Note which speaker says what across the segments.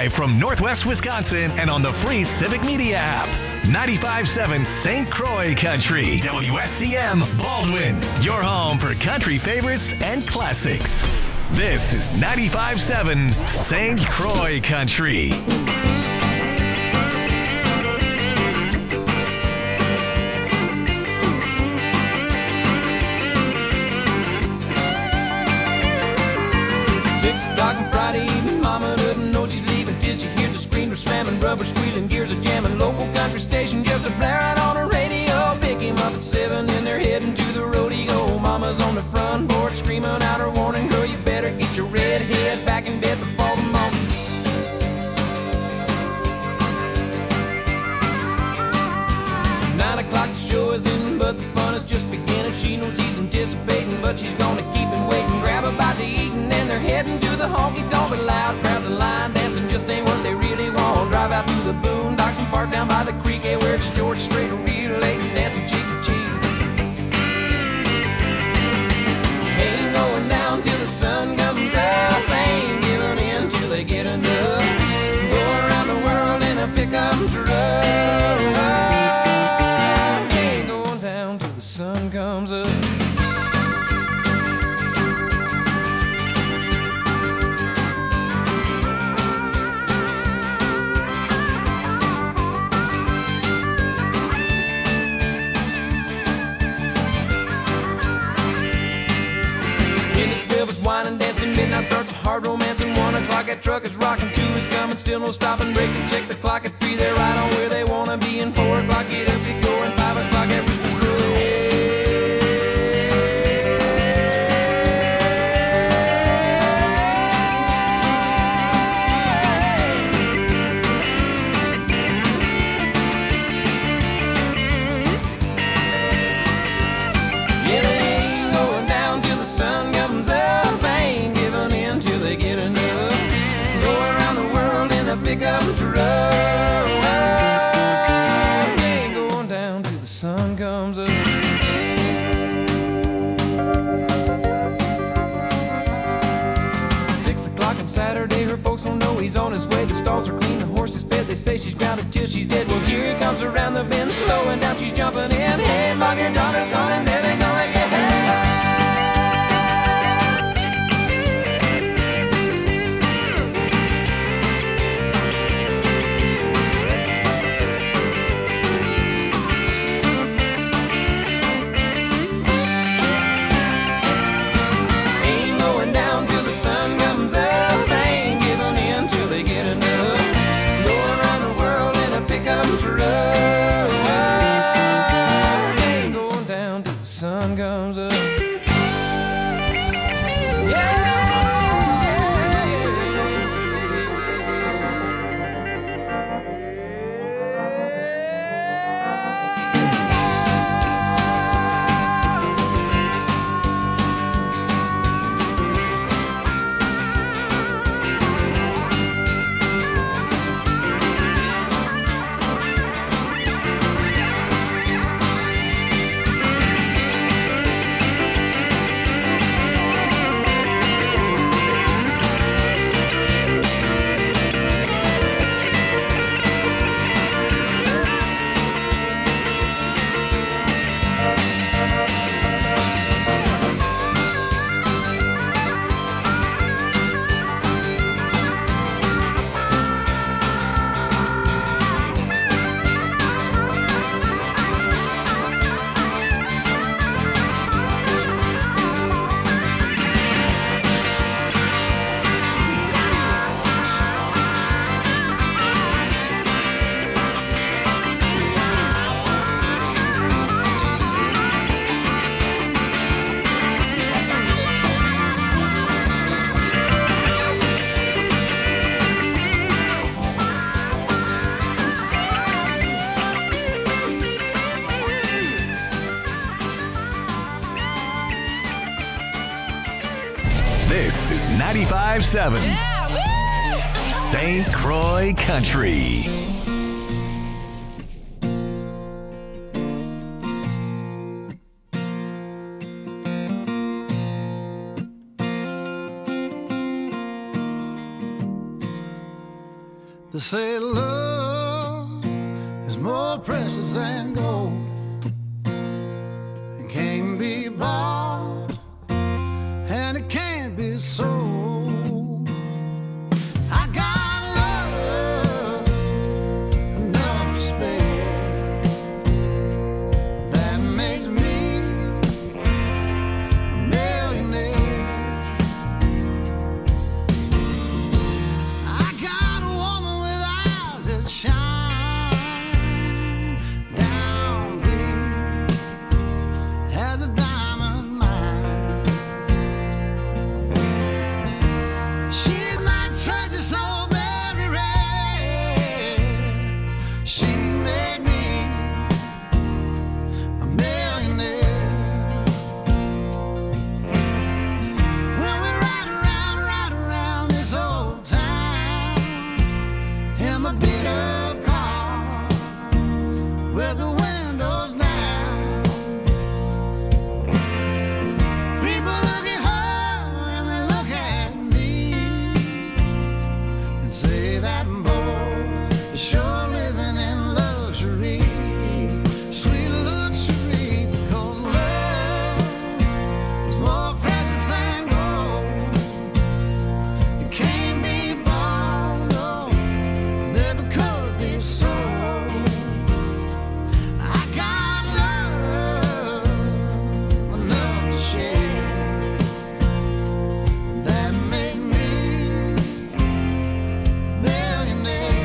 Speaker 1: Live from Northwest Wisconsin and on the free Civic Media app. 95.7 St. Croix Country. WSCM Baldwin. Your home for country favorites and classics. This is 95.7 St. Croix Country.
Speaker 2: Six o'clock on Friday evening, mama doesn't know she's leaving till she hears the screamer slamming, rubber squealing, gears are jamming, local country station just a blaring on the radio. Pick him up at 7 and they're heading to the rodeo. Mama's on the front porch screaming out her warning, girl, you better get your red head back in bed before the morning. O'clock the show is in, but the fun is just beginning. She knows he's anticipating, but she's gonna keep him waiting. Grab a bite to eat and then they're heading to the honky-tonk. But loud crowds and line dancing just ain't what they really want. Drive out to the boondocks and park down by the creek, yeah, where it's George Strait and relate and dancing cheek to cheek. Ain't going down till the sun comes up, ain't giving in till they get enough. Go around the world in a pickup truck. Sun comes up. Wine dancing, midnight starts a hard romance, and 1 o'clock that truck is rocking, 2 is coming, still no stopping, break to check the clock at 3, they're right on where they wanna be, and 4 o'clock get up to go, and 5 o'clock at Rooster's Crow. Pickup truck, ain't going down till the sun comes up. Six o'clock on Saturday, her folks don't know he's on his way. The stalls are clean, the horse is fed. They say she's grounded till she's dead. Well, here he comes around the bend, slowing down, she's jumping in. Hey, mom, your daughter's coming, there they go again.
Speaker 1: This is 95.7 St. Croix Country.
Speaker 3: They say love is more precious than gold. It can't be bought and it can't be sold. I got love enough to spare that makes me a millionaire. I got a woman with eyes that shine down deep as a diamond mine. She's my treasure so very rare. She made me a millionaire. When we ride around this old town in my beat up car with the windows down, people look at her and they look at me and say that boy is sure living in luxury, sweet luxury, because love is more precious than gold. It can't be bought, no, never could be sold. I got love enough to share that make me millionaire.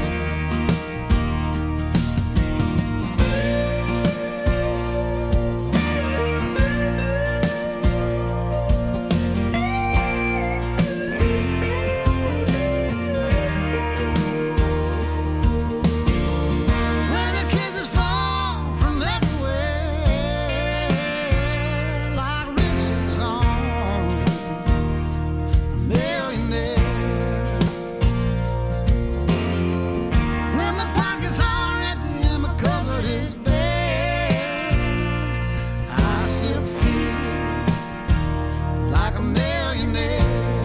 Speaker 3: When the kisses fall from everywhere like riches on a millionaire. When my pockets are empty and my cupboard is bare, I still feel like a millionaire.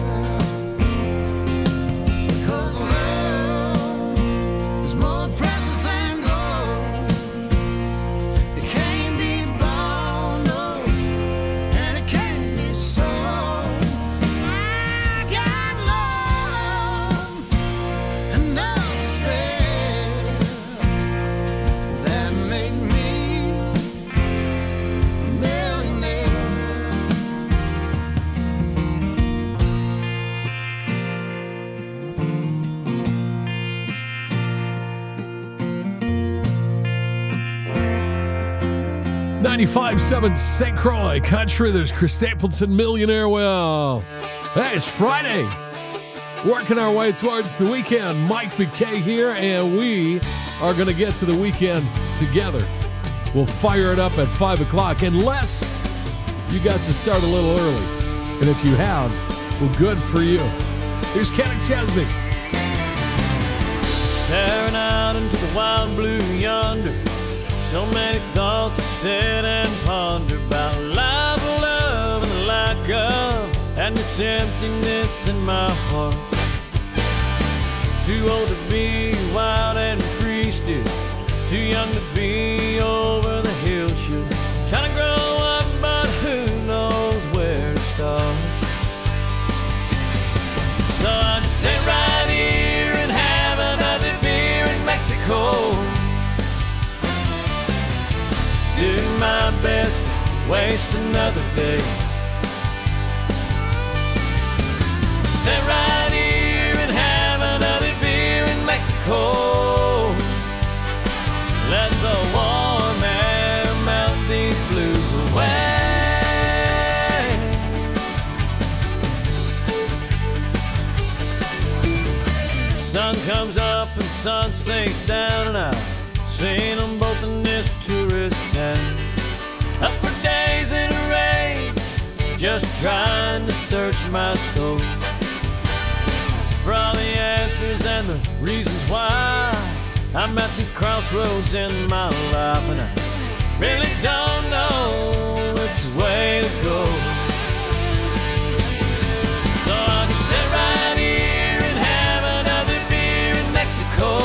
Speaker 3: Because love is more precious than gold. It can't be bought, no, and it can't be sold. I got love enough to spare that makes me a millionaire.
Speaker 4: 95.7 St. Croix Country. There's Chris Stapleton, Millionaire. Well, hey, it's Friday. Working our way towards the weekend. Mike McKay here, and we are going to get to the weekend together. We'll fire it up at 5 o'clock, unless you got to start a little early. And if you have, well, good for you. Here's Kenny Chesney.
Speaker 5: Staring out into the wild blue yonder, so many thoughts to sit and ponder about life, love, and the lack of, and this emptiness in my heart. Too old to be wild and free still, too young to be over the hill shoot. Trying to grow up, but who knows where to start. So I'll just sit right here and have another beer in Mexico. Do my best to waste another day. Sit right here and have another beer in Mexico. Let the warm air melt these blues away. Sun comes up and sun sinks down, and I've seen them both in this tourist town. Up for days in a rain, just trying to search my soul for all the answers and the reasons why I'm at these crossroads in my life, and I really don't know which way to go. So I'll just sit right here and have another beer in Mexico.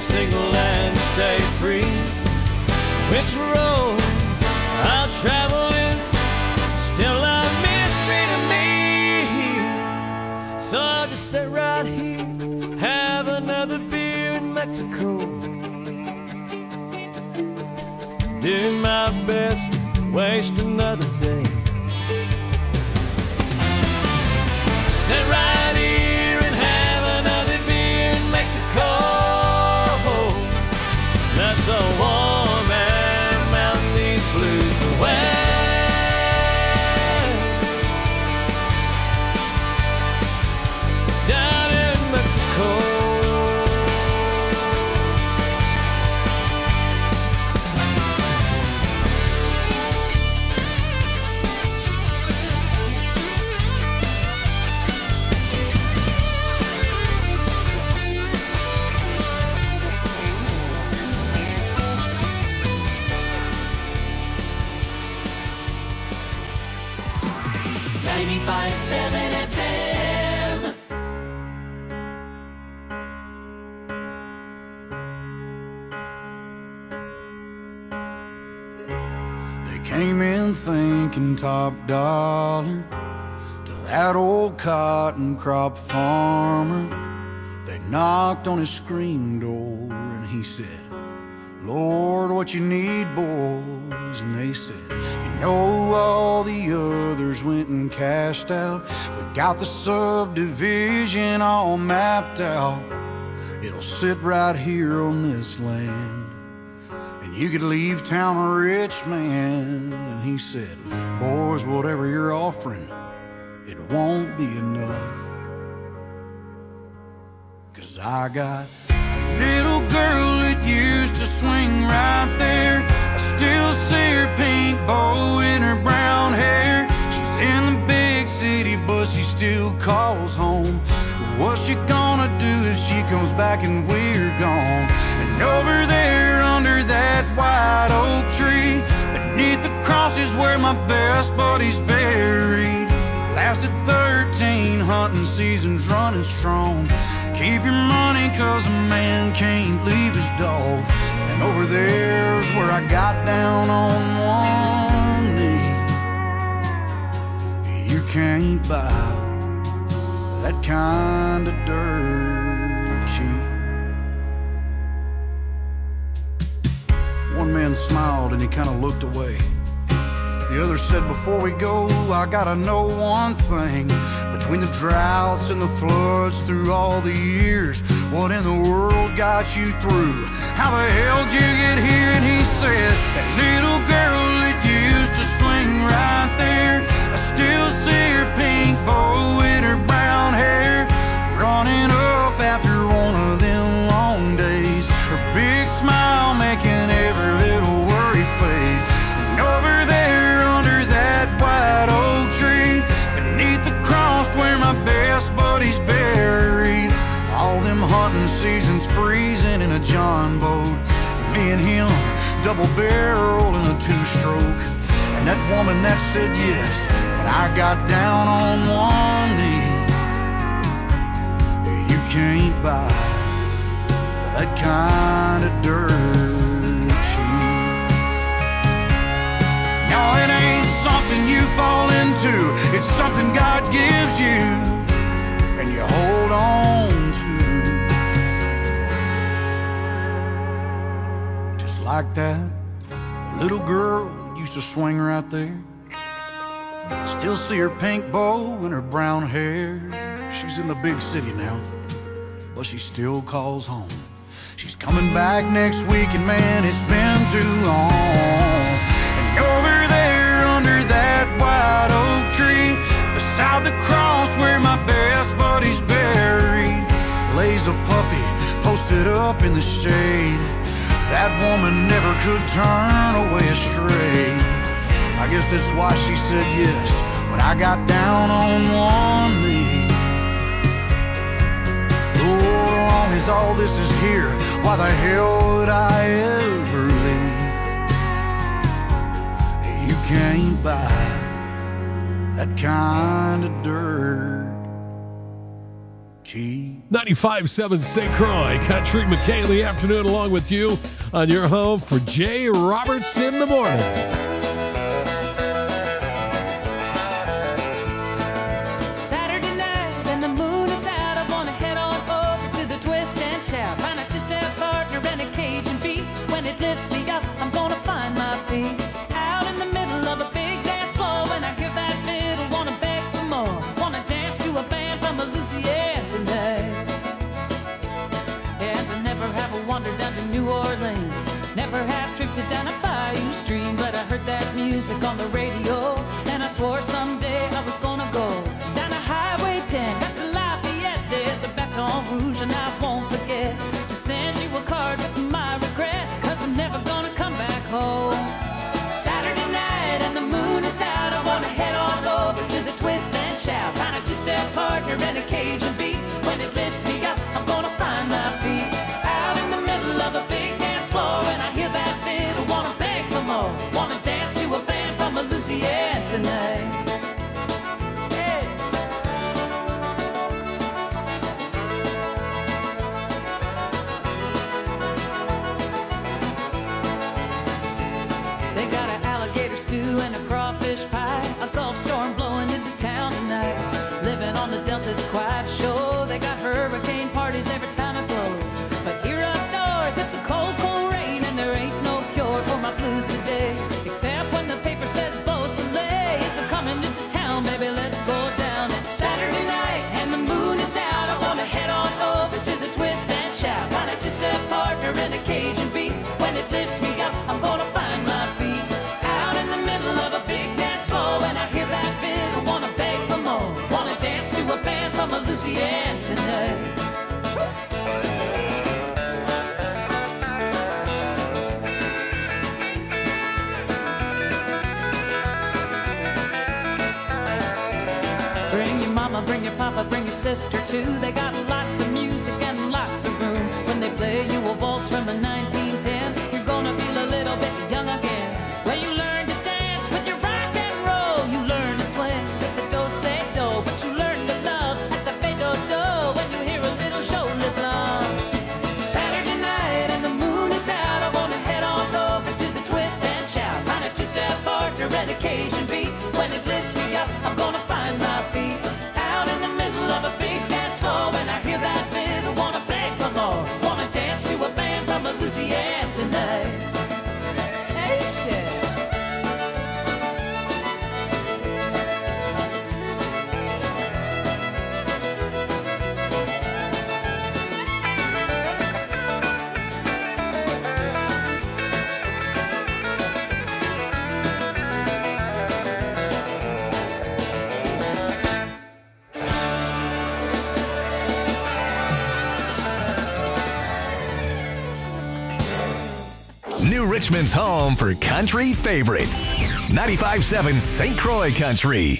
Speaker 5: single and stay free. Which road I'll travel is still a mystery to me. So I'll just sit right here, have another beer in Mexico, do my best to waste another day. Sit right here and have another beer in Mexico. Let the warm air melt these blues away. Down in Mexico.
Speaker 3: Came in thinking top dollar to that old cotton crop farmer. They knocked on his screen door and he said, Lord, what you need, boys? And they said, you know all the others went and cashed out. We got the subdivision all mapped out. It'll sit right here on this land. You could leave town a rich man. And he said, boys, whatever you're offering, it won't be enough. 'Cause I got a little girl that used to swing right there. I still see her pink bow in her brown hair. She's in the big city, but she still calls home. What's she gonna do if she comes back and we're gone? And over there under that white oak tree, beneath the cross is where my best buddy's buried. Lasted 13 hunting seasons running strong. Keep your money 'cause a man can't leave his dog. And over there's where I got down on one knee. You can't buy that kind of dirt cheap. One man smiled and he kind of looked away. The other said, before we go, I gotta know one thing. Between the droughts and the floods through all the years, what in the world got you through? How the hell did you get here? And he said, that little girl that used to swing right there, I still see her pink bow in her brown hair, running up after one of them long days, her big smile making every little worry fade. And over there under that white oak tree, beneath the cross where my best buddy's buried, all them hunting seasons freezing in a John boat, me and him double barrel in a two-stroke. And that woman that said yes, but I got down on one knee. You can't buy that kind of dirt cheap. No, it ain't something you fall into, it's something God gives you and you hold on to. Just like that little girl used to swing right there. I still see her pink bow and her brown hair. She's in the big city now, but she still calls home. She's coming back next week, and man, it's been too long. And over there under that white oak tree, beside the cross where my best buddy's buried, lays a puppy posted up in the shade. That woman never could turn away astray. I guess that's why she said yes when I got down on one knee. Lord, as long as all this is here, why the hell would I ever leave? You can't buy that kind of dirt. cheap.
Speaker 4: 95.7 St. Croix, Country McKay in the afternoon, along with you on your home for Jay Roberts in the morning.
Speaker 2: Saturday night and the moon is out. I wanna head on over to the twist and shout. Find a two-step partner and a Cajun beat. When it lifts me up, I'm gonna find my feet. Out in the middle of a big dance floor. When I hear that fiddle, wanna beg for more. Wanna dance to a band from Louisiana tonight. And I never have a wander down to New Orleans. Never have drifted down a bayou stream. But I heard that music on the radio, and I swore someday I was gonna go down a Highway 10 past the Lafayette. There's a Baton Rouge and I won't forget to send you a card with my regrets, 'cause I'm never gonna come back home. Saturday night and the moon is out. I wanna head on over to the twist and shout. Find a two-step partner and a Cajun beat. When it lifts me up, I'm gonna find my feet. Out in the middle of a big dance floor, and I hear that fiddle, wanna beg for more. Wanna dance to a band from Louisiana tonight. Hey. They got an alligator stew and a crawfish pie. A Gulf storm blowing into town tonight. Living on the Delta, it's quite sure. They got hurricane parties every time it blows. But here up north, it's a cold, cold rain, and there ain't no cure for my blues today. Except when the paper says Beausoleil. So coming into town, baby, let's go down. It's Saturday night and the moon is out. I wanna head on over to the twist and shout. Find a two-step partner and a Cajun beat. When it lifts me up, I'm gonna find my feet. Out in the middle of a big dance floor, when I hear that fiddle, wanna beg for more. Wanna dance to a band from Louisiana tonight. Bring your mama, bring your papa, bring your sister too. They got lots of music and lots of room. When they play you a waltz from the 1910, you're gonna feel a little bit young again. When you learn to dance with your rock and roll, you learn to swing with the do-say-do, but you learn to love at the fade-do-do when you hear a little shoulder blum. Saturday night and the moon is out. I wanna head on over to the twist and shout. Find a two-step partner and a Cajun beat. When it lifts me up, I'm gonna find my feet. Out in the middle of a big dance floor, when I hear that fiddle, wanna beg for more. Wanna dance to a band from Louisiana tonight. Hey, shit.
Speaker 1: New Richmond's home for country favorites. 95.7 St. Croix Country.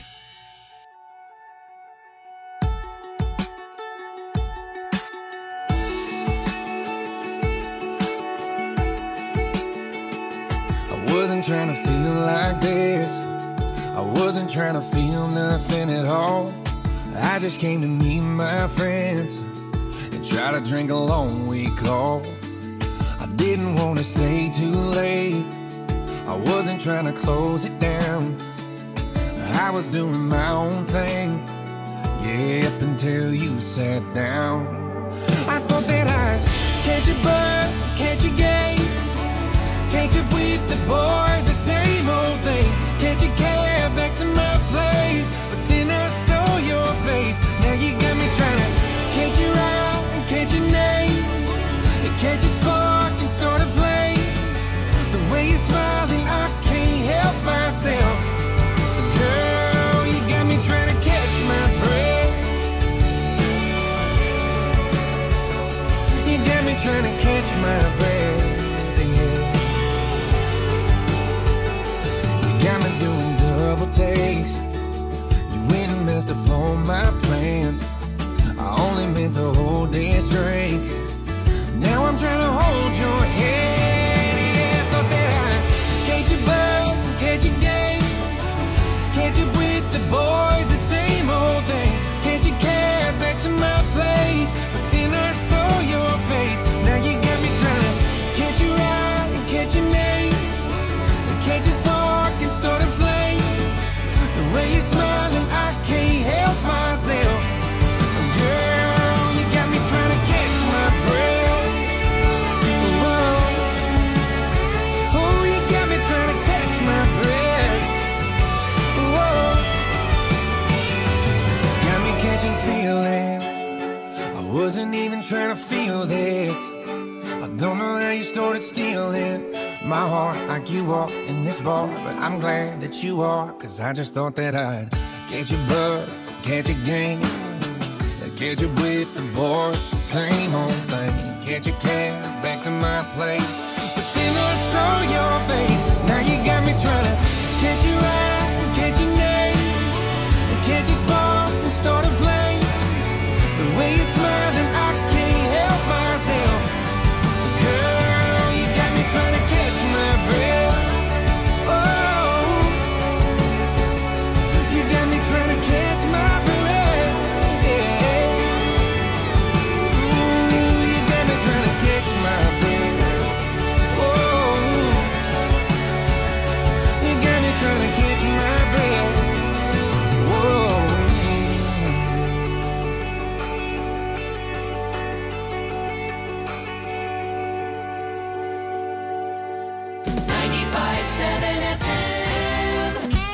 Speaker 6: I wasn't trying to feel like this. I wasn't trying to feel nothing at all. I just came to meet my friends and try to drink a long week off. I didn't want to stay too late. I wasn't trying to close it down. I was doing my own thing, yeah, up until you sat down. I thought that I'd catch a buzz, catch a game. Can't you with the boys, the same old thing? Can't you cab back to my place? But then I saw your face. Now you got me trying to catch your eye and catch your name. And catch a spark and start a flame. The way you're smiling, I can't help myself. Girl, you got me trying to catch my breath. You got me trying to catch my breath. Got me doing double takes. You went and messed up all my plans. I only meant to hold this drink. Now I'm trying to hold your hand. Yeah, thought that I'd Don't know how you started stealing my heart like you walk in this bar, but I'm glad that you are, cause I just thought that I'd catch your buzz, catch your game, catch you with the boys, the same old thing, catch your cab back to my place. But then I saw your face, now you got me trying to catch your eye, catch your name, catch your spark and start a flame. The way you're smiling, I can't help myself. Girl, you got me trying to catch my breath. Oh, you got me trying to catch my breath. Yeah. Ooh, you got me trying to catch my breath. Oh, you got me trying to catch my breath. Whoa.
Speaker 2: 95.7 FM.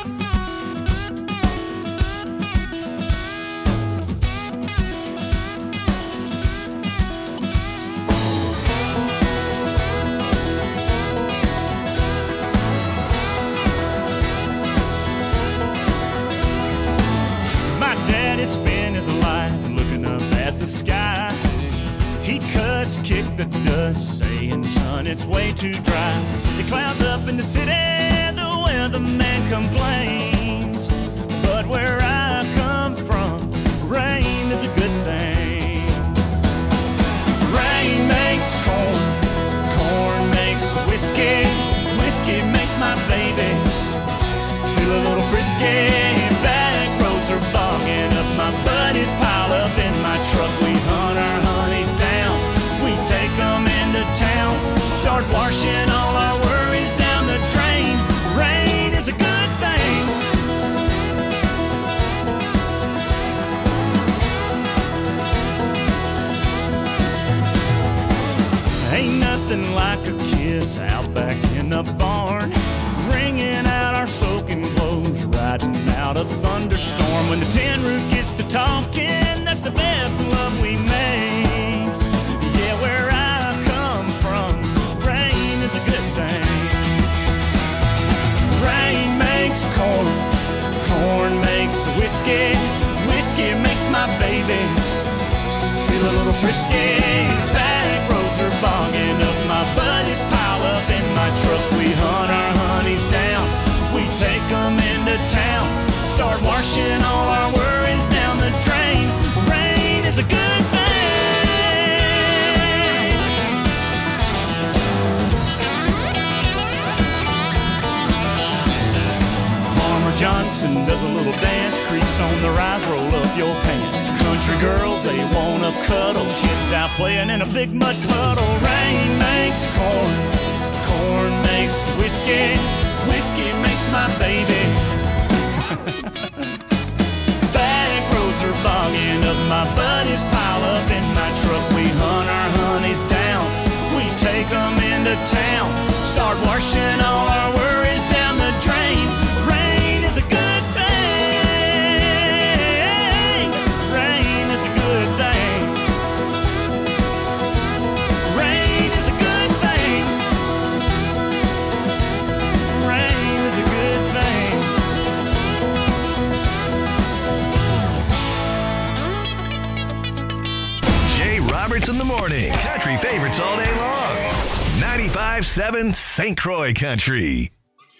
Speaker 7: My daddy spent his life looking up at the sky. He cussed, kicked the dust, saying, son, it's way too dry. The clouds up in the city, the weatherman complains. But where I come from, rain is a good thing. Rain makes corn, corn makes whiskey, whiskey makes my baby feel a little frisky. Back roads are bogging up, my buddies pile up in my truck. We hunt our honeys down, we take them into town, start washing all our worries down the drain. Rain is a good thing. Ain't nothing like a kiss out back in the barn, wringing out our soaking clothes, riding out a thunderstorm. When the tin roof gets to talking, that's the best love we make. Yeah, where I come from, rain is a good thing. Rain makes corn, corn makes whiskey, whiskey makes my baby feel a little frisky. Back roads are bogging up, my buddies pile up in my truck. We hunt our honeys down, we take them into town, start washing all our worries down the drain. Rain is a good thing. Farmer Johnson does a little dance, creaks on the rise, roll up your pants. Country girls, they wanna cuddle, kids out playing in a big mud puddle. Rain makes corn, corn makes whiskey, whiskey makes my baby. Back roads are bogging up, my buddies pile up in my truck. We hunt our honeys down, we take them into town, start washing all our worries down the drain. Rain is a good thing. Rain is a good thing. Rain is a good thing. Rain is a good thing.
Speaker 1: Jay Roberts in the morning. Country favorites all day long. 95.7 St. Croix Country.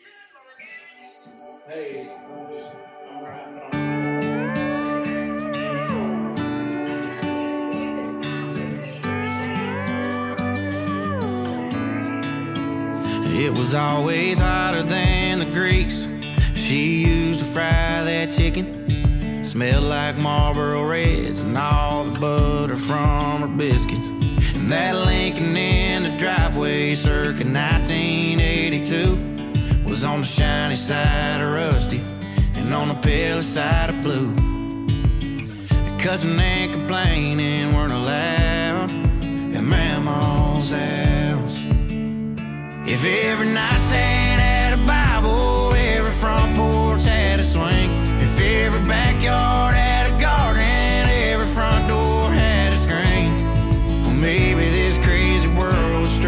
Speaker 8: It was always hotter than the grease she used to fry that chicken. Smelled like Marlboro Reds and all the butter from her biscuits. And that Lincoln in the driveway circa 1982 was on the shiny side of rusty and on the pale side of blue. Cussing and complaining weren't allowed at Mama's house. If every nightstand had a Bible, every front porch had a swing, if every backyard had a garden, every front door had a screen, well, maybe this crazy world was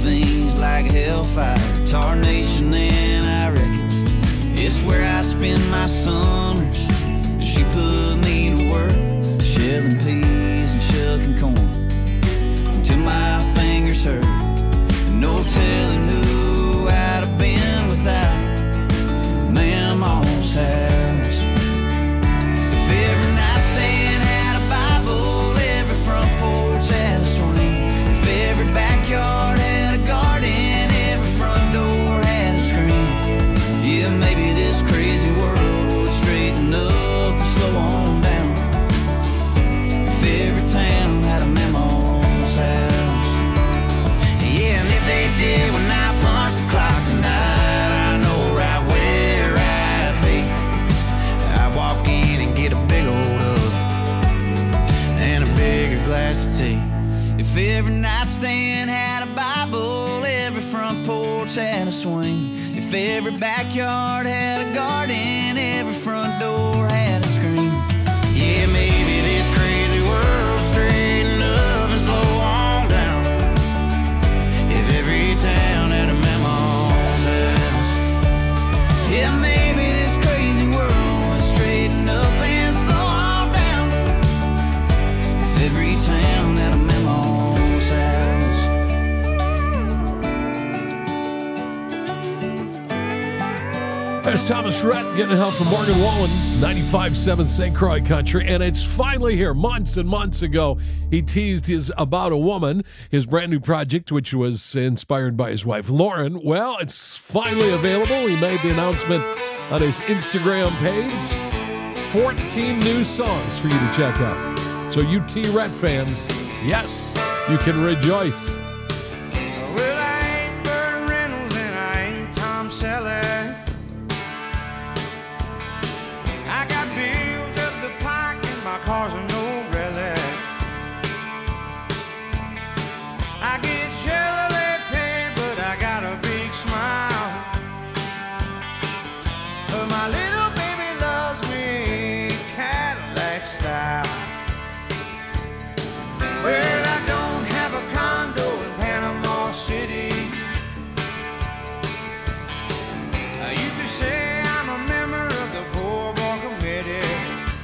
Speaker 8: things like hellfire, tarnation, and I reckons it's where I spend my summers. She put me to work, shelling peas and shucking corn, until my fingers hurt. No telling who I'd have been without Mama's house. If every nightstand had a Bible, every front porch had a swing, if every backyard had a garden, every front door had a screen, yeah, maybe this crazy world would straighten up and slow on down. If every town had a Mama's house, yeah, and if they did when I punch the clock tonight, I know right where I'd be. I'd walk in and get a big old hug and a bigger glass of tea. If every nightstand had a Bible, every front porch had a swing, if every backyard had a garden, every front door had a screen, yeah, maybe this crazy world straighten up and slow on down. If every town had a Mama's house, yeah, maybe this crazy world would straighten up and slow on down. If every town had a Mama's house.
Speaker 4: There's Thomas Rhett getting help from Morgan Wallen, 95.7 St. Croix Country, and it's finally here. Months and months ago, he teased his About a Woman, his brand new project, which was inspired by his wife, Lauren. Well, it's finally available. He made the announcement on his Instagram page. 14 new songs for you to check out. So you T-Rhett fans, yes, you can rejoice.
Speaker 8: Well, I ain't Burt Reynolds and I ain't Tom Selleck. I got bills up the pike and my car's a no relic. I get Chevrolet pay, but I got a big smile. But my little baby loves me Cadillac style. Well, I don't have a condo in Panama City. You could say I'm a member of the poor boy committee.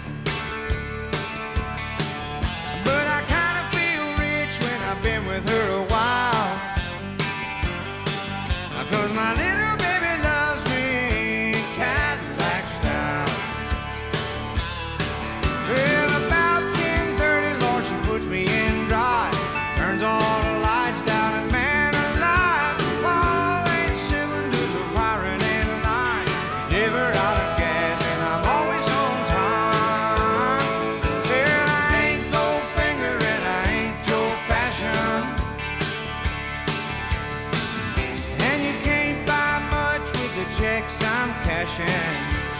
Speaker 8: But I kind of feel rich when I've been with her a while. 'Cause my little baby loves me Cadillac style. Well, about 10:30, Lord, she puts me in drive, turns all the lights down, and man alive, all 8 cylinders are firing in line. Never out of gas, and I'm always on time. Well, I ain't Goldfinger and I ain't Joe Fashion, and you can't buy much with the checks I'm cashing.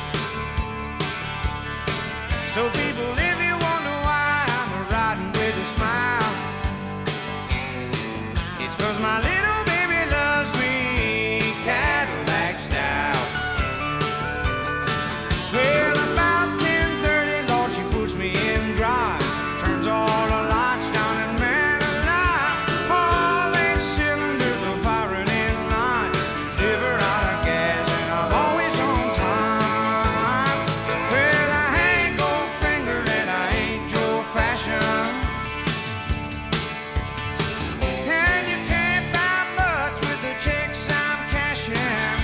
Speaker 8: So people, if you wonder why I'm riding with a smile, it's 'cause my little baby loves me Cadillac style. Well, about 10:30, Lord, she puts me in drive, turns all the lights down, and man alive, all 8 cylinders are firing in line. Never out of gas, and I'm always on time. Well, I ain't Goldfinger and I ain't Joe Fashion, and you can't buy much with the checks I'm cashing.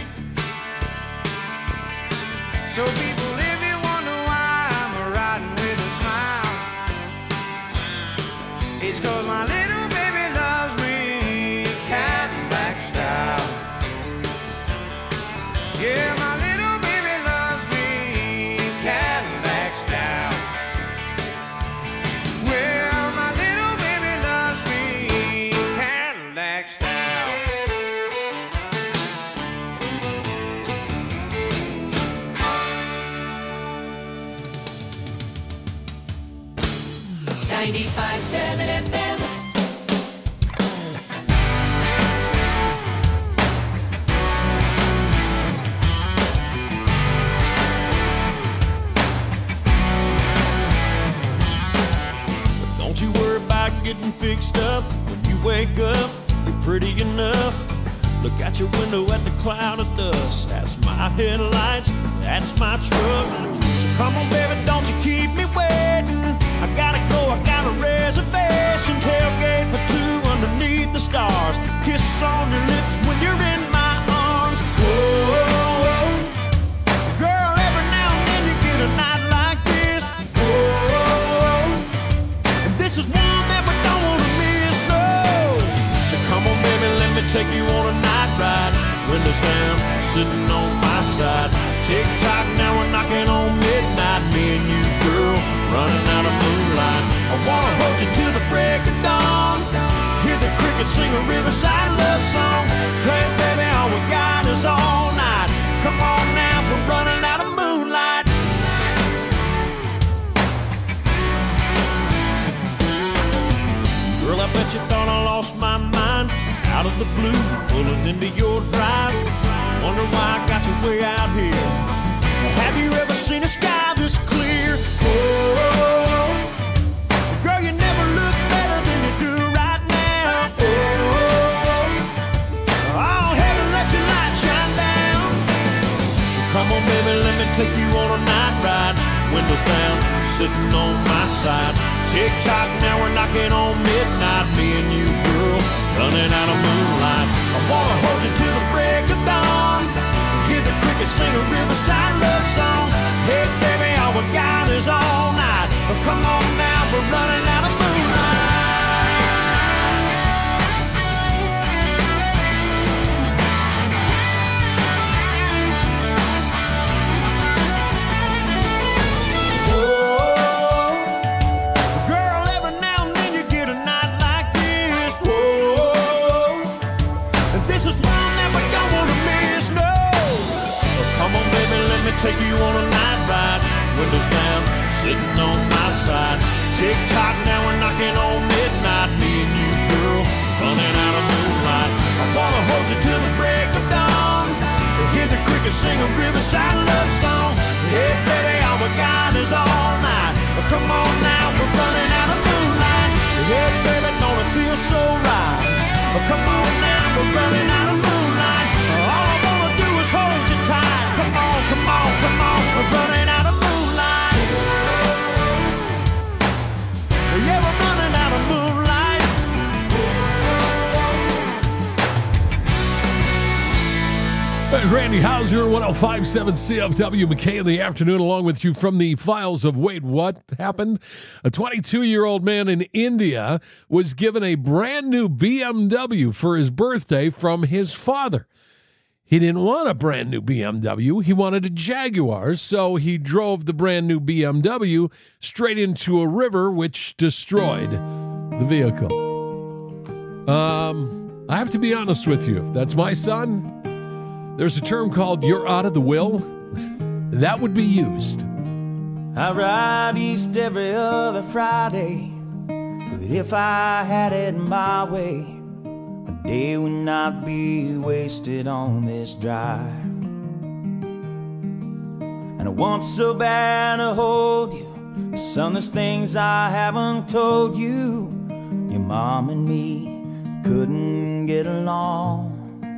Speaker 8: So people, if you wonder why I'm riding with a smile, it's 'cause my little baby loves me Cadillac style. Yeah, my little baby loves me Cadillac style. Well, my little baby loves me Cadillac style.
Speaker 2: 95.7 FM.
Speaker 7: Don't you worry about getting fixed up when you wake up. Your
Speaker 5: pretty enough. Look out your window at the cloud of dust. That's my headlights, that's my truck. So come on, baby, don't you keep me waiting. I gotta go, I got a reservation. Tailgate for two underneath the stars. Kiss on your lips when you're in my arms. Whoa, girl, every now and then you get a night like this. Whoa, and this is one that we don't want to miss, no. So come on, baby, let me take you on a night ride. Windows down, sitting on my side. Tick-tock, now we're knocking on midnight. Me and you, girl, running out of moonlight. I wanna hold you till the break of dawn. Hear the crickets sing a riverside love song. Hey, baby, all we got is all night. Come on now, we're running out of moonlight. Girl, I bet you thought I lost my mind. Out of the blue, pulling into your drive. Wonder why I got you way out here. Have you ever seen a sky this clear? Oh, girl, you never look better than you do right now. Oh, heaven, let your light shine down. Come on, baby, let me take you on a night ride. Windows down, sitting on my side. Tick-tock, now we're knocking on midnight. Me and you, girl, running out of moonlight. I wanna hold you till the break of dawn. Hear the crickets sing a riverside love song. Hey, baby, all we got is all night. Oh, come on now, we're running out of moonlight. Take you on a night ride, windows down, sitting on my side. Tick-tock, now we're knocking on midnight. Me and you, girl, running out of moonlight. I wanna hold you till the break of dawn. Hear the crickets sing a riverside love song. Hey, baby, all we got is all night. Come on now, we're running out of moonlight. Hey, baby, don't it feel so right? Come on now, we're running out of moonlight. All I wanna do is hold you tight. Come on, come on, come on, we're running out of moonlight. Yeah, we're running out of moonlight.
Speaker 4: There's Randy Houser, 105.7 CFW, McKay in the afternoon, along with you from the files of Wait, What Happened? A 22-year-old man in India was given a brand new BMW for his birthday from his father. He didn't want a brand new BMW. He wanted a Jaguar, so he drove the brand new BMW straight into a river, which destroyed the vehicle. I have to be honest with you. If that's my son, there's a term called "you're out of the will." That would be used.
Speaker 7: I ride east every other Friday, but if I had it my way, day would not be wasted on this drive. And I want so bad to hold you. Son, there's things I haven't told you. Your mom and me couldn't get along.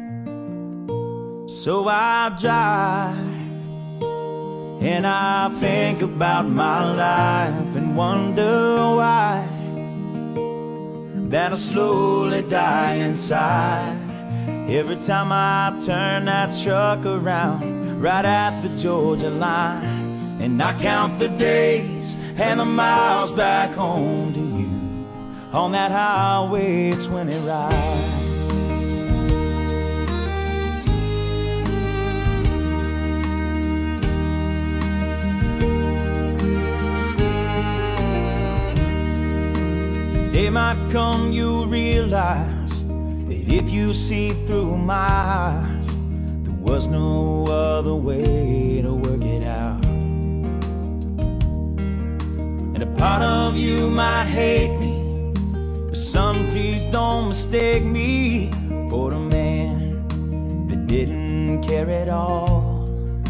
Speaker 7: So I drive and I think about my life and wonder why that I slowly die inside. Every time I turn that truck around right at the Georgia line, and I count the days and the miles back home to you on that highway 20 ride. Day might come, you'll realize that if you see through my eyes, there was no other way to work it out. And a part of you might hate me, but son, please don't mistake me for a man that didn't care at all.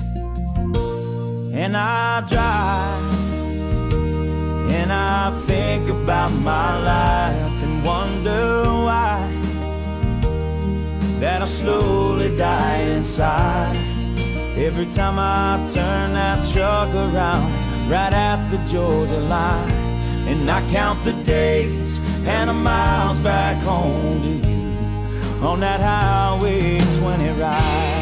Speaker 7: And I drive and I think about my life and wonder why slowly die inside. Every time I turn that truck around, right at the Georgia line, and I count the days and the miles back home to you on that Highway 20 ride.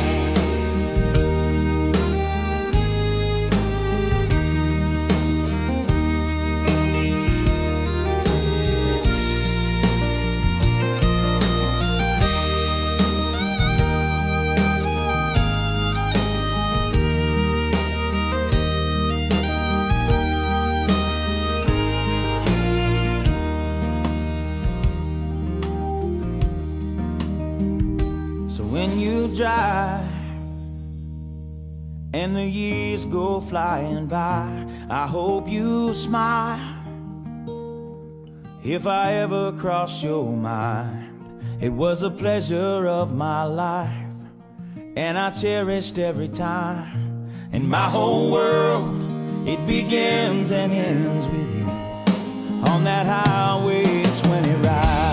Speaker 7: When you drive and the years go flying by, I hope you smile. If I ever crossed your mind, it was a pleasure of my life, and I cherished every time. And my whole world, it begins and ends with you on that Highway 20 ride.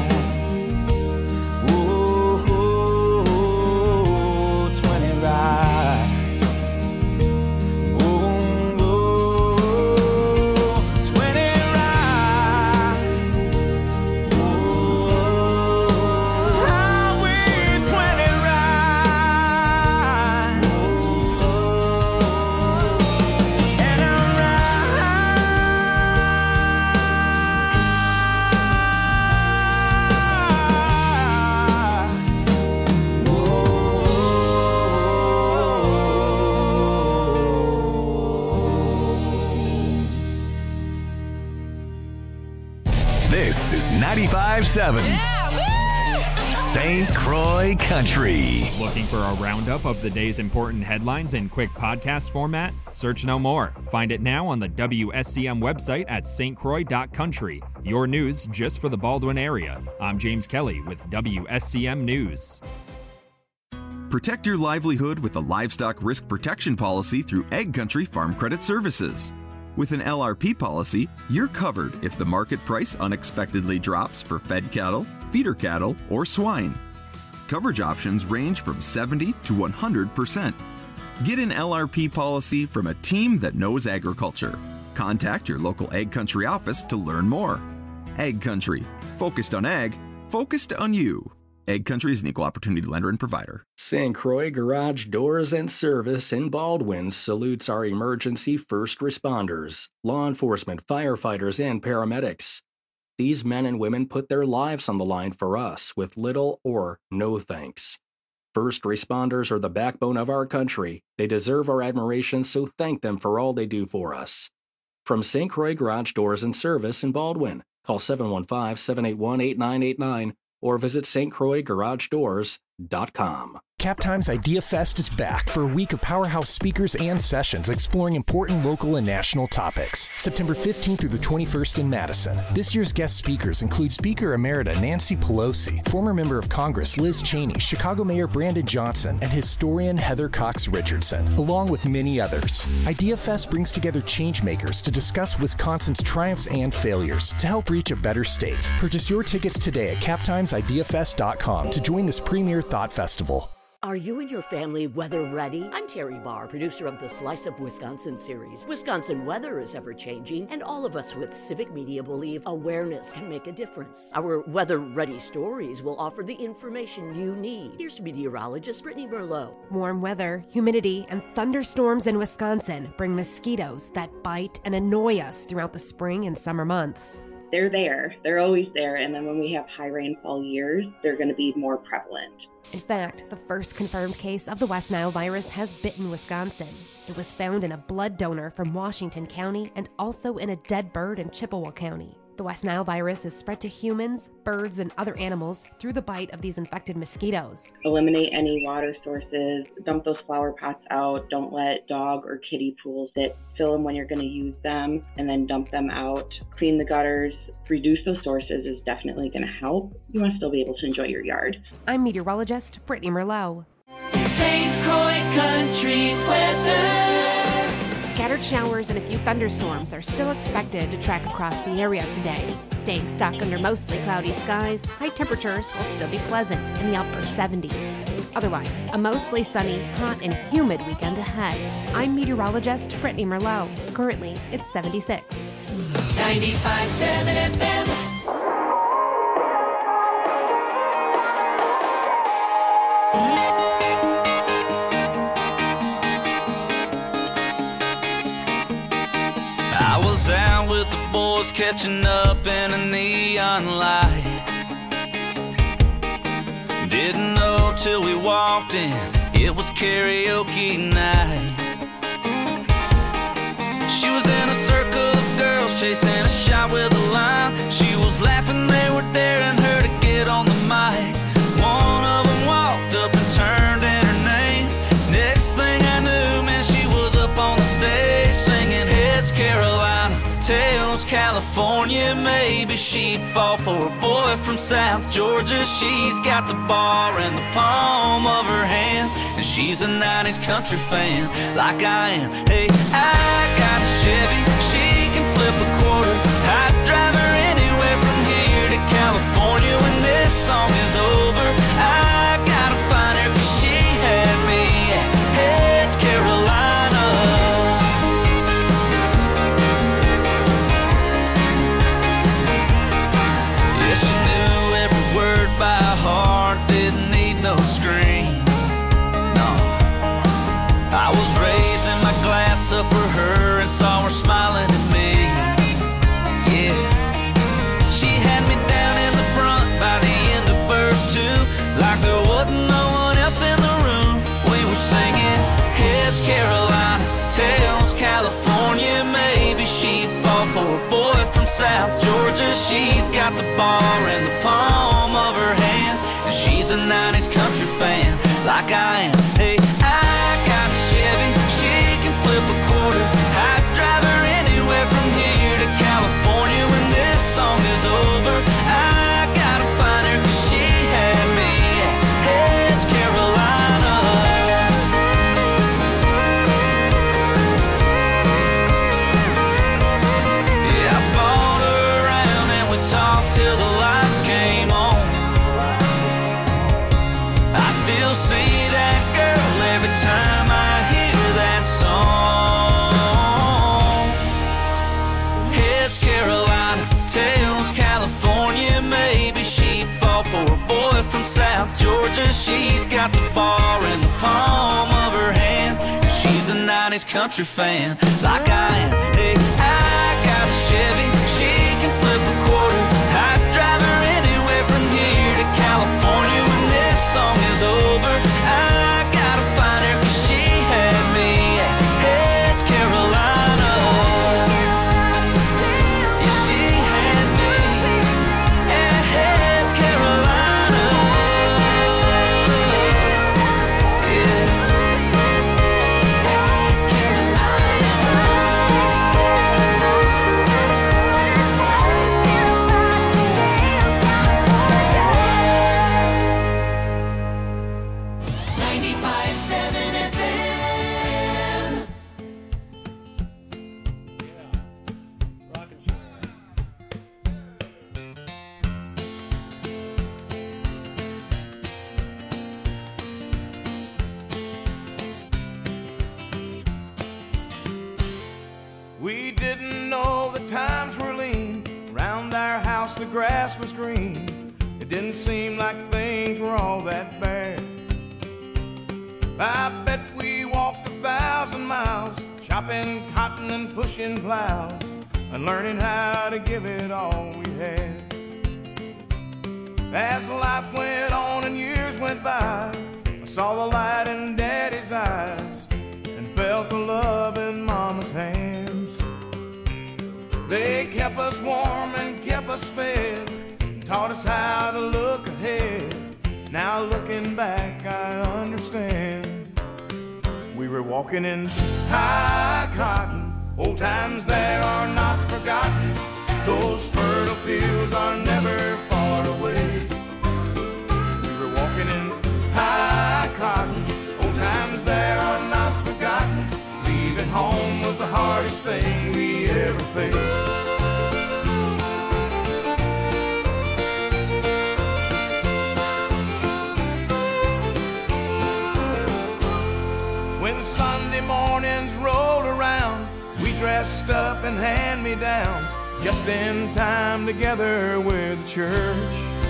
Speaker 1: This is 95.7 St. Croix Country.
Speaker 9: Looking for a roundup of the day's important headlines in quick podcast format? Search no more. Find it now on the WSCM website at stcroix.country. Your news just for the Baldwin area. I'm James Kelly with WSCM News.
Speaker 10: Protect your livelihood with a livestock risk protection policy through Egg Country Farm Credit Services. With an LRP policy, you're covered if the market price unexpectedly drops for fed cattle, feeder cattle, or swine. Coverage options range from 70 to 100%. Get an LRP policy from a team that knows agriculture. Contact your local Egg Country office to learn more. Egg Country, focused on ag, focused on you. Egg Country is an equal opportunity lender and provider.
Speaker 11: St. Croix Garage Doors and Service in Baldwin salutes our emergency first responders, law enforcement, firefighters, and paramedics. These men and women put their lives on the line for us with little or no thanks. First responders are the backbone of our country. They deserve our admiration, so thank them for all they do for us. From St. Croix Garage Doors and Service in Baldwin, call 715-781-8989 or visit stcroixgaragedoors.com.
Speaker 12: Captime's Idea Fest is back for a week of powerhouse speakers and sessions exploring important local and national topics. September 15th through the 21st in Madison. This year's guest speakers include Speaker Emerita Nancy Pelosi, former Member of Congress Liz Cheney, Chicago Mayor Brandon Johnson, and historian Heather Cox Richardson, along with many others. Idea Fest brings together changemakers to discuss Wisconsin's triumphs and failures to help reach a better state. Purchase your tickets today at captimesideafest.com to join this premier thought festival.
Speaker 13: Are you and your family weather ready? I'm Terry Barr, producer of the Slice of Wisconsin series. Wisconsin weather is ever-changing, and all of us with Civic Media believe awareness can make a difference. Our weather-ready stories will offer the information you need. Here's meteorologist Brittany Merlot.
Speaker 14: Warm weather, humidity, and thunderstorms in Wisconsin bring mosquitoes that bite and annoy us throughout the spring and summer months.
Speaker 15: They're there. They're always there. And then when we have high rainfall years, they're going to be more prevalent.
Speaker 14: In fact, the first confirmed case of the West Nile virus has bitten Wisconsin. It was found in a blood donor from Washington County and also in a dead bird in Chippewa County. The West Nile virus is spread to humans, birds, and other animals through the bite of these infected mosquitoes.
Speaker 15: Eliminate any water sources, dump those flower pots out, don't let dog or kitty pools sit. Fill them when you're going to use them, and then dump them out. Clean the gutters, reduce those sources is definitely going to help. You want to still be able to enjoy your yard.
Speaker 14: I'm meteorologist Brittany Merlot.
Speaker 2: St. Croix Country weather.
Speaker 14: Scattered showers and a few thunderstorms are still expected to track across the area today. Staying stuck under mostly cloudy skies, high temperatures will still be pleasant in the upper 70s. Otherwise, a mostly sunny, hot, and humid weekend ahead. I'm meteorologist Brittany Merlot. Currently, it's 76.
Speaker 2: 95.7 FM.
Speaker 8: I was out with the boys catching up in a neon light. Didn't know till we walked in, it was karaoke night. She was in a circle of girls chasing a shot with a line. She was laughing, they were daring her to get on the mic. One of them walked up and turned in her name. Next thing I knew, man, she was up on the stage singing Heads Carolina, Tails California. Maybe she'd fall for a boy from South Georgia. She's got the bar in the palm of her hand, and she's a 90s country fan like I am. Hey, I got a Chevy, she can flip a quarter. I'd drive her anywhere from here to California. When this song is over, I gotta find her, 'cause she had me at Heads Carolina. Yeah, she knew every word by heart, didn't need no screen. No, I was raising my glass up for her and saw her smiling at me. Yeah, she had me down in the front by the end of verse 2, like there wasn't no one else in the room. We were singing Heads Carolina, Tails California. Maybe she'd fall for a boy from South Georgia. She's got the bar in the palm of her hand, and she's a 90s country fan like I am. Hey, I got a Chevy, she can flip a quarter. I'd drive her anywhere from here to California. When this song is over, I gotta find her, 'cause she had me at Heads Carolina. Yeah, I bought her around and we talked till the lights came on. I still see that girl every time I hear that song. Heads Carolina, Tails California. Maybe she'd fall for a boy from South Georgia. She's got the bar in the palm of her hand, and she's a 90s country fan like I am. Hey, I got a Chevy, she can flip a quarter. I'd drive her anywhere from here to California. When this song is over, I gotta find her, 'cause she had me at Heads Carolina. Yeah, she had me at Heads Carolina. Yeah. Heads Carolina. 95.7 FM.
Speaker 16: We didn't know the times were lean. Round our house the grass was green. It didn't seem like things were all that bad. I bet we walked 1,000 miles, chopping cotton and pushing plows, and learning how to give it all we had. As life went on and years went by, I saw the light in Daddy's eyes and felt the love in Mama's hands. They kept us warm and kept us fed, and taught us how to look ahead. Now looking back, I understand. We were walking in high cotton, old times there are not forgotten. Those fertile fields are never far away. We were walking in high cotton, old times there are not forgotten. Leaving home was a face. When Sunday mornings rolled around, we dressed up in hand-me-downs, just in time together with the church.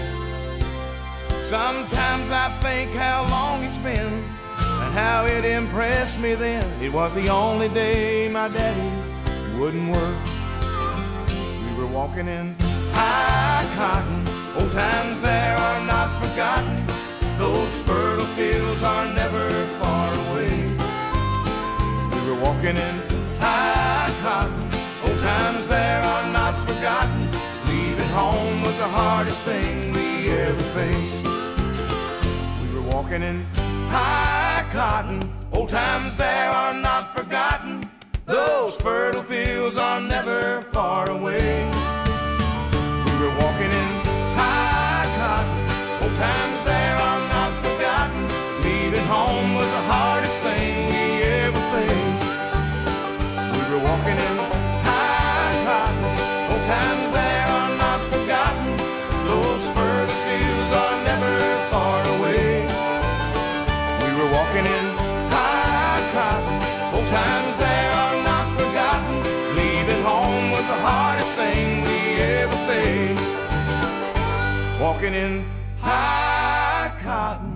Speaker 16: Sometimes I think how long it's been and how it impressed me then. It was the only day my daddy wouldn't work. We were walking in high cotton. Old times there are not forgotten. Those fertile fields are never far away. We were walking in high cotton. Old times there are not forgotten. Leaving home was the hardest thing we ever faced. We were walking in high cotton. Old times there are not forgotten. Those fertile fields are never far away. We were walking in high cotton. Old times there are not forgotten. Leaving home was the hardest thing we ever faced. We were walking in high cotton. Old times there are not forgotten. Those fertile fields are never far away. We were walking in high cotton. Old times there are not forgotten. Leaving home was the hardest thing we ever faced. Walking in high cotton.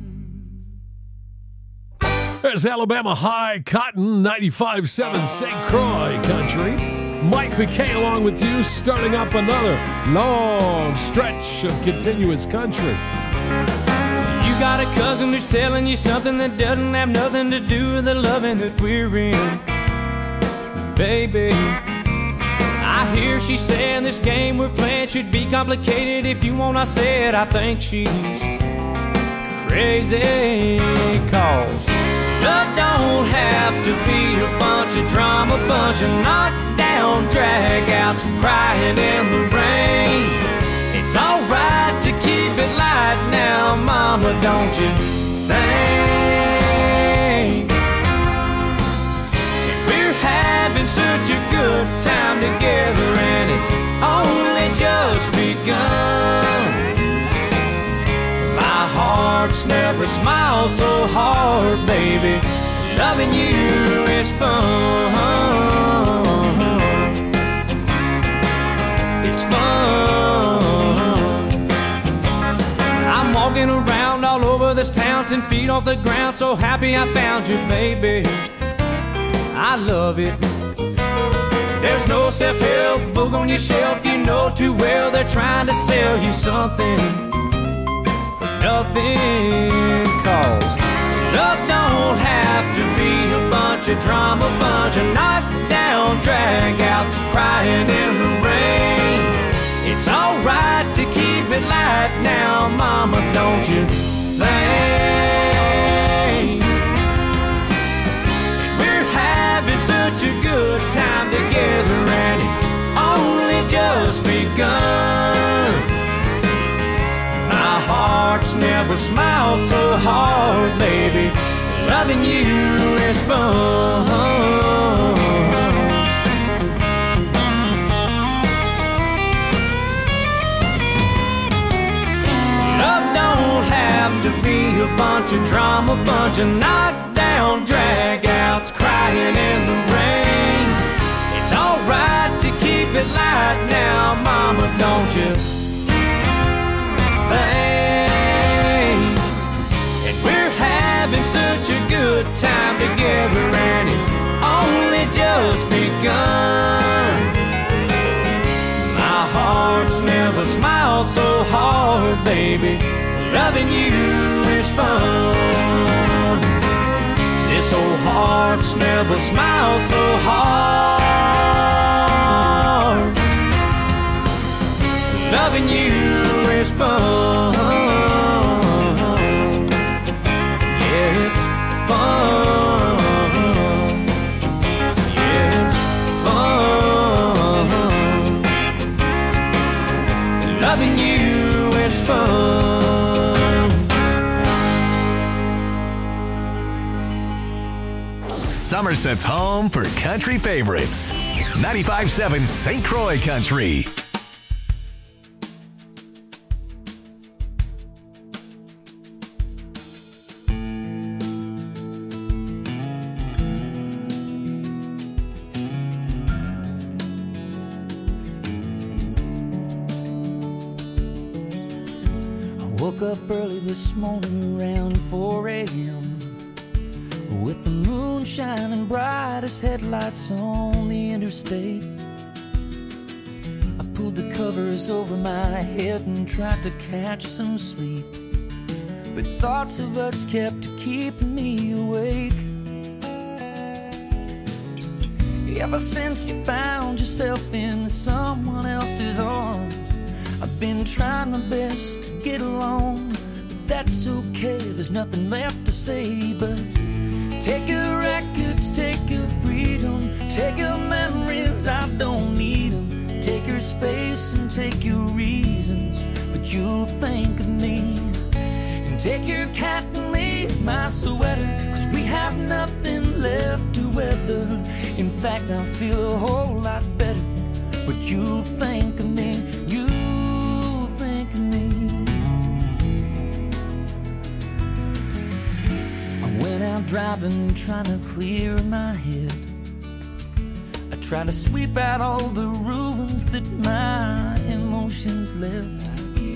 Speaker 4: There's Alabama High Cotton, 95.7 St. Croix Country. Mike McKay along with you, starting up another long stretch of continuous country.
Speaker 2: You got a cousin who's telling you something that doesn't have nothing to do with the loving that we're in. Baby, I hear she saying this game we're playing should be complicated. If you want, I said I think she's crazy. Cause love don't have to be a bunch of drama, bunch of knockdown drag-outs, crying in the rain. It's alright to keep it light now, mama, don't you think? And we're having such a good time together, and it's only just begun. My heart's never smiled so hard, baby. Loving you is fun. It's fun. I'm walking around all over this town, 10 feet off the ground, so happy I found you, baby. I love it. There's no self-help book on your shelf. You know too well they're trying to sell you something for nothing. Cause love don't have to be a bunch of drama, bunch of knockdown drag-outs, crying in the rain. It's alright to keep it light now, mama, don't you think? We're having such a good time together, and it's only just begun. My heart's never smiled so hard, baby. Loving you is fun. Love don't have to be a bunch of drama, bunch of knockdown drag-outs, crying in the rain. It's alright to keep it light now, mama, don't you think? And we're having such a good time together, and it's only just begun. My heart's never smiled so hard, baby. Loving you is fun. This old heart's never smiled so hard. Loving you is fun. Yeah, it's fun. Yeah, it's fun. Loving you is fun.
Speaker 1: Somerset's home for country favorites. 95.7 St. Croix Country.
Speaker 17: Woke up early this morning around 4 a.m. with the moon shining bright as headlights on the interstate. I pulled the covers over my head and tried to catch some sleep, but thoughts of us kept keeping me awake. Ever since you found yourself in someone else's arms, I've been trying my best to get along, but that's okay, there's nothing left to say but take your records, take your freedom, take your memories, I don't need them. Take your space and take your reasons, but you'll think of me. And take your cat and leave my sweater, 'cause we have nothing left to weather. In fact, I feel a whole lot better, but you'll think of me. I'm driving, trying to clear my head. I try to sweep out all the ruins that my emotions left.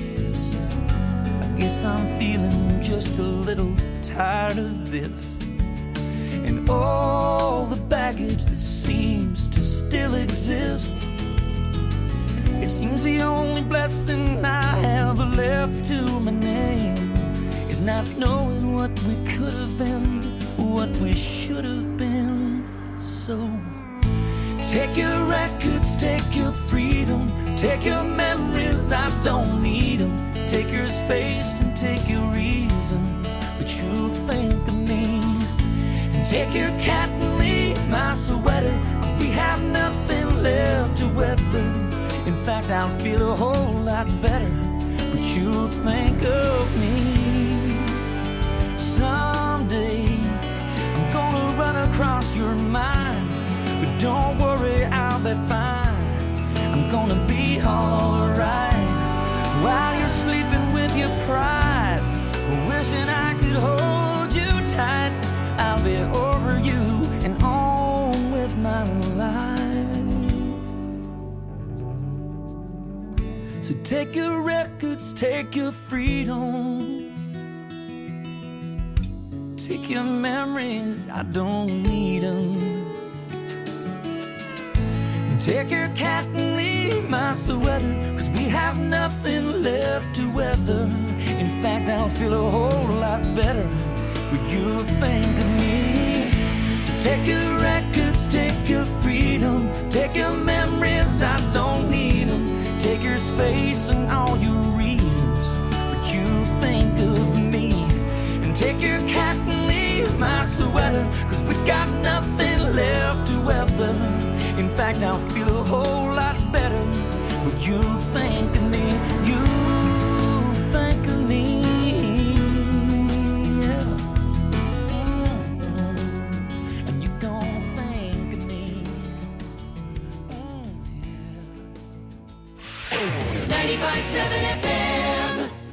Speaker 17: I guess I'm feeling just a little tired of this, and all the baggage that seems to still exist. It seems the only blessing I have left to my name is not knowing what we could have been, what we should have been. So take your records, take your freedom, take your memories, I don't need them. Take your space and take your reasons, but you'll think of me. And take your cat and leave my sweater, 'cause we have nothing left to weather. In fact, I'll feel a whole lot better, but you'll think of me. Someday I'm gonna run across your mind, but don't worry, I'll be fine. I'm gonna be alright while you're sleeping with your pride, wishing I could hold you tight. I'll be over you and on with my life. So take your records, take your freedom, take your memories, I don't need them. Take your cat and leave my sweater, 'cause we have nothing left to weather. In fact, I'll feel a whole lot better, but you'll think of me. So take your records, take your freedom, take your memories, I don't need them. Take your space and all your reasons, but you'll think of me. And take your cat and leave my sweater, 'cause we got nothing left to weather. In fact, I'll feel a whole lot better, but you think of me, you think of me, yeah. And you don't think of me.
Speaker 2: 95.7 FM.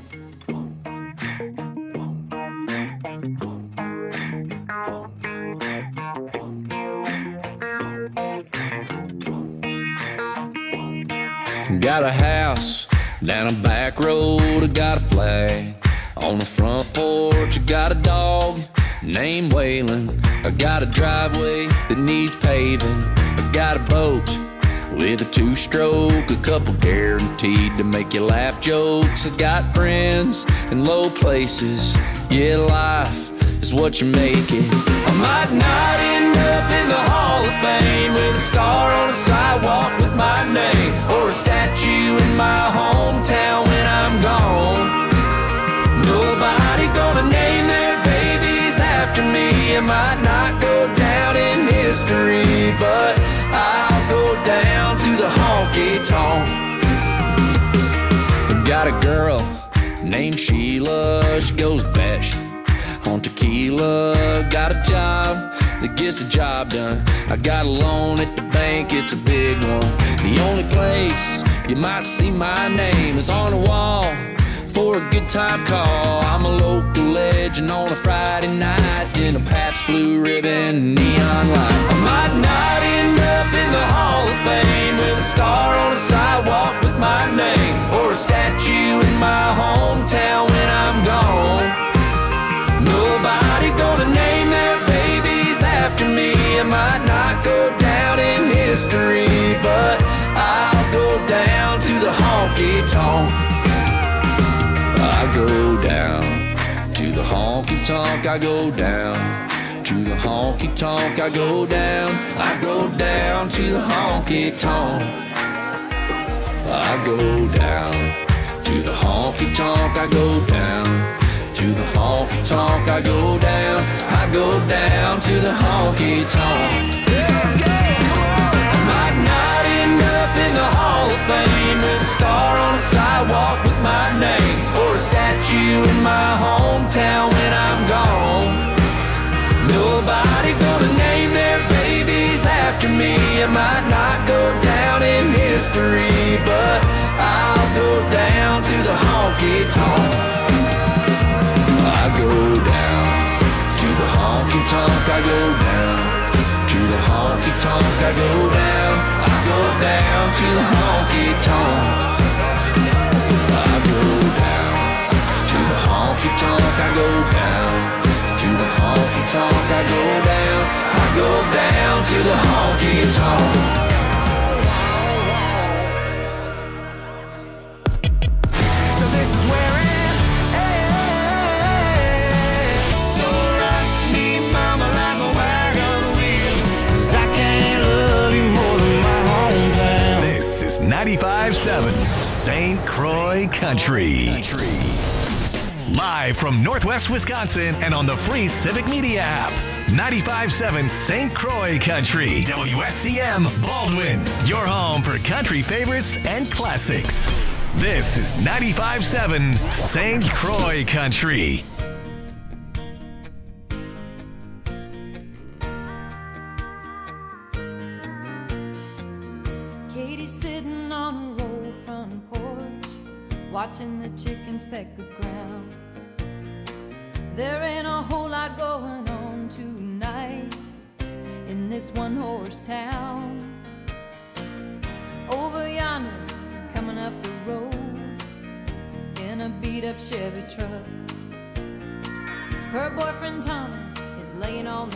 Speaker 18: Got a house down a back road, I got a flag on the front porch, I got a dog named Waylon, I got a driveway that needs paving, I got a boat with a two-stroke, a couple guaranteed to make you laugh jokes, I got friends in low places, yeah, life is what you make it. I might not end up in the Hall of Fame with a star on the sidewalk with my name, or a statue in my hometown when I'm gone. Nobody gonna name their babies after me. I might not go down in history, but I'll go down to the honky-tonk. Got a girl named Sheila, she goes batshit on tequila. Got a job that gets the job done. I got a loan at the bank, it's a big one. The only place you might see my name is on the wall for a good time call. I'm a local legend on a Friday night in a Pabst Blue Ribbon neon light. I might not end up in the Hall of Fame with a star on a sidewalk with my name, or a statue in my hometown when I'm gone. Nobody gonna name their babies after me. I might not go down in history, but I'll go down to the honky-tonk. I go down to the honky-tonk. I go down to the honky-tonk. I go down. I go down to the honky-tonk. I go down to the honky-tonk. I go down to the honky-tonk. I go down. I go down to the honky-tonk. Let's go! I might not end up in the Hall of Fame with a star on a sidewalk with my name, or a statue in my hometown when I'm gone. Nobody gonna name their babies after me. I might not go down in history, but I'll go down to the honky-tonk. I go down to the honky-tonk. I go down to the honky-tonk. I go down. I go down to the honky-tonk. I go down to the honky-tonk. I go down to the honky-tonk. I go down. I go down to the honky-tonk. So this is where it ends. So rock me, mama, like a wagon wheel, 'cause I can't love you more than my hometown.
Speaker 1: This is 95.7 St. Croix Country. Live from Northwest Wisconsin and on the free Civic Media app. 95.7 St. Croix Country. WSCM Baldwin. Your home for country favorites and classics. This is 95.7 St. Croix Country.
Speaker 19: Katie's sitting on a roll front porch, watching the chickens peck the ground. There ain't a whole lot going on tonight in this one-horse town. Over yonder, coming up the road in a beat-up Chevy truck, her boyfriend Tommy is laying on the